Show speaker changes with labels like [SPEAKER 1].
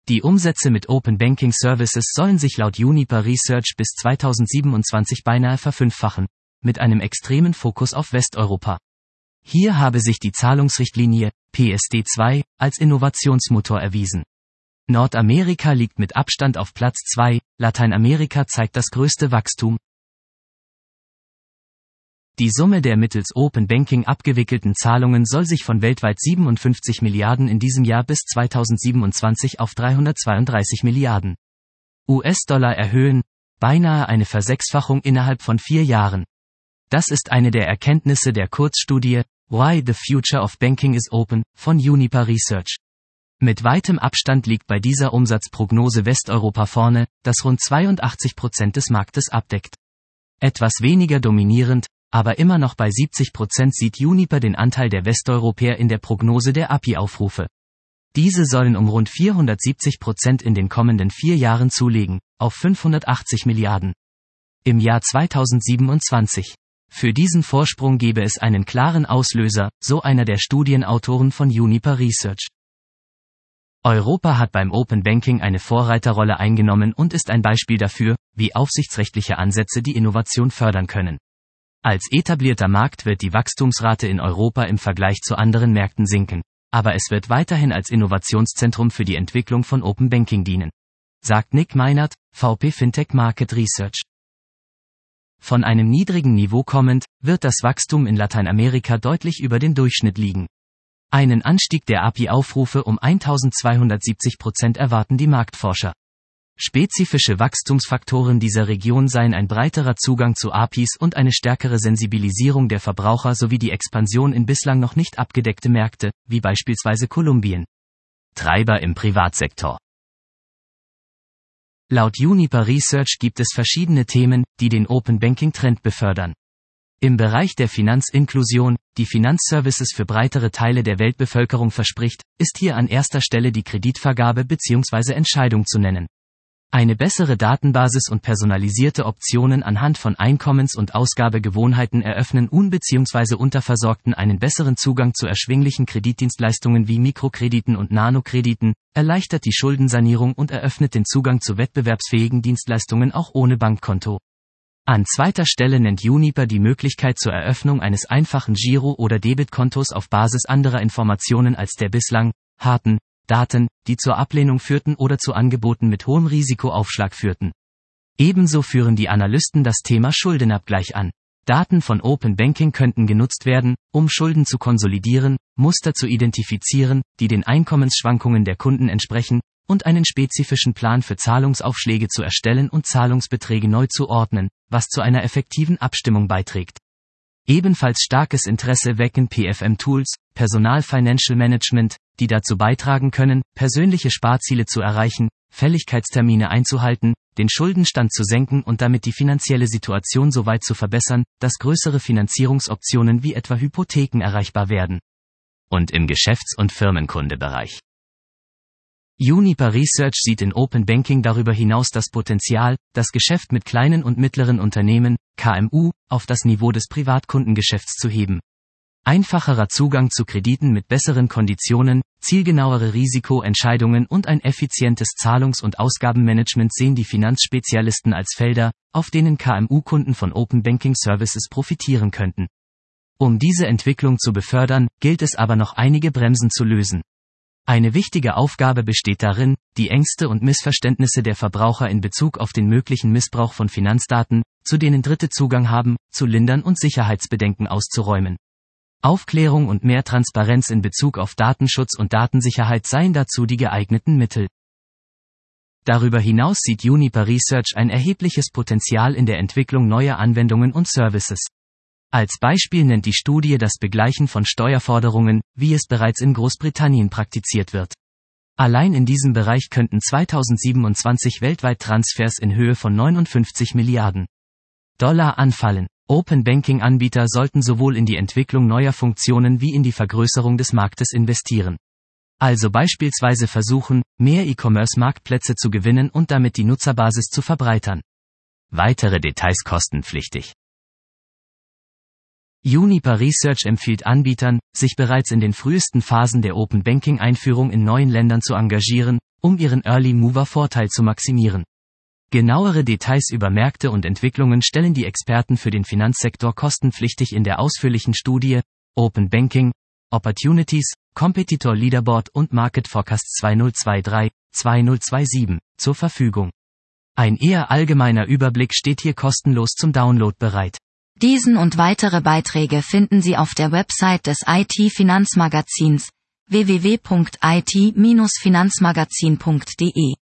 [SPEAKER 1] Die Umsätze mit Open Banking Services sollen sich laut Juniper Research bis 2027 beinahe verfünffachen, mit einem extremen Fokus auf Westeuropa. Hier habe sich die Zahlungsrichtlinie, PSD2, als Innovationsmotor erwiesen. Nordamerika liegt mit Abstand auf Platz 2, Lateinamerika zeigt das größte Wachstum. Die Summe der mittels Open Banking abgewickelten Zahlungen soll sich von weltweit 57 Milliarden in diesem Jahr bis 2027 auf 332 Milliarden US-Dollar erhöhen, beinahe eine Versechsfachung innerhalb von 4 Jahren. Das ist eine der Erkenntnisse der Kurzstudie Why the Future of Banking is Open von Juniper Research. Mit weitem Abstand liegt bei dieser Umsatzprognose Westeuropa vorne, das rund 82% des Marktes abdeckt. Etwas weniger dominierend, aber immer noch bei 70% sieht Juniper den Anteil der Westeuropäer in der Prognose der API-Aufrufe. Diese sollen um rund 470% in den kommenden 4 Jahren zulegen, auf 580 Milliarden. Im Jahr 2027. Für diesen Vorsprung gebe es einen klaren Auslöser, so einer der Studienautoren von Juniper Research. Europa hat beim Open Banking eine Vorreiterrolle eingenommen und ist ein Beispiel dafür, wie aufsichtsrechtliche Ansätze die Innovation fördern können. Als etablierter Markt wird die Wachstumsrate in Europa im Vergleich zu anderen Märkten sinken, aber es wird weiterhin als Innovationszentrum für die Entwicklung von Open Banking dienen, sagt Nick Meinert, VP Fintech Market Research. Von einem niedrigen Niveau kommend, wird das Wachstum in Lateinamerika deutlich über dem Durchschnitt liegen. Einen Anstieg der API-Aufrufe um 1270% erwarten die Marktforscher. Spezifische Wachstumsfaktoren dieser Region seien ein breiterer Zugang zu APIs und eine stärkere Sensibilisierung der Verbraucher sowie die Expansion in bislang noch nicht abgedeckte Märkte, wie beispielsweise Kolumbien. Treiber im Privatsektor. Laut Juniper Research gibt es verschiedene Themen, die den Open Banking Trend befördern. Im Bereich der Finanzinklusion, die Finanzservices für breitere Teile der Weltbevölkerung verspricht, ist hier an erster Stelle die Kreditvergabe bzw. Entscheidung zu nennen. Eine bessere Datenbasis und personalisierte Optionen anhand von Einkommens- und Ausgabegewohnheiten eröffnen bzw. Unterversorgten einen besseren Zugang zu erschwinglichen Kreditdienstleistungen wie Mikrokrediten und Nanokrediten, erleichtert die Schuldensanierung und eröffnet den Zugang zu wettbewerbsfähigen Dienstleistungen auch ohne Bankkonto. An zweiter Stelle nennt Juniper die Möglichkeit zur Eröffnung eines einfachen Giro- oder Debitkontos auf Basis anderer Informationen als der bislang harten Daten, die zur Ablehnung führten oder zu Angeboten mit hohem Risikoaufschlag führten. Ebenso führen die Analysten das Thema Schuldenabgleich an. Daten von Open Banking könnten genutzt werden, um Schulden zu konsolidieren, Muster zu identifizieren, die den Einkommensschwankungen der Kunden entsprechen, und einen spezifischen Plan für Zahlungsaufschläge zu erstellen und Zahlungsbeträge neu zu ordnen, was zu einer effektiven Abstimmung beiträgt. Ebenfalls starkes Interesse wecken PFM-Tools, Personal Financial Management, die dazu beitragen können, persönliche Sparziele zu erreichen, Fälligkeitstermine einzuhalten, den Schuldenstand zu senken und damit die finanzielle Situation so weit zu verbessern, dass größere Finanzierungsoptionen wie etwa Hypotheken erreichbar werden. Und im Geschäfts- und Firmenkundebereich. Juniper Research sieht in Open Banking darüber hinaus das Potenzial, das Geschäft mit kleinen und mittleren Unternehmen, KMU, auf das Niveau des Privatkundengeschäfts zu heben. Einfacherer Zugang zu Krediten mit besseren Konditionen, zielgenauere Risikoentscheidungen und ein effizientes Zahlungs- und Ausgabenmanagement sehen die Finanzspezialisten als Felder, auf denen KMU-Kunden von Open Banking Services profitieren könnten. Um diese Entwicklung zu befördern, gilt es aber noch einige Bremsen zu lösen. Eine wichtige Aufgabe besteht darin, die Ängste und Missverständnisse der Verbraucher in Bezug auf den möglichen Missbrauch von Finanzdaten, zu denen Dritte Zugang haben, zu lindern und Sicherheitsbedenken auszuräumen. Aufklärung und mehr Transparenz in Bezug auf Datenschutz und Datensicherheit seien dazu die geeigneten Mittel. Darüber hinaus sieht Juniper Research ein erhebliches Potenzial in der Entwicklung neuer Anwendungen und Services. Als Beispiel nennt die Studie das Begleichen von Steuerforderungen, wie es bereits in Großbritannien praktiziert wird. Allein in diesem Bereich könnten 2027 weltweit Transfers in Höhe von 59 Milliarden Dollar anfallen. Open Banking Anbieter sollten sowohl in die Entwicklung neuer Funktionen wie in die Vergrößerung des Marktes investieren. Also beispielsweise versuchen, mehr E-Commerce-Marktplätze zu gewinnen und damit die Nutzerbasis zu verbreitern. Weitere Details kostenpflichtig. Juniper Research empfiehlt Anbietern, sich bereits in den frühesten Phasen der Open Banking Einführung in neuen Ländern zu engagieren, um ihren Early Mover Vorteil zu maximieren. Genauere Details über Märkte und Entwicklungen stellen die Experten für den Finanzsektor kostenpflichtig in der ausführlichen Studie Open Banking, Opportunities, Competitor Leaderboard und Market Forecast 2023-2027 zur Verfügung. Ein eher allgemeiner Überblick steht hier kostenlos zum Download bereit.
[SPEAKER 2] Diesen und weitere Beiträge finden Sie auf der Website des IT-Finanzmagazins www.it-finanzmagazin.de.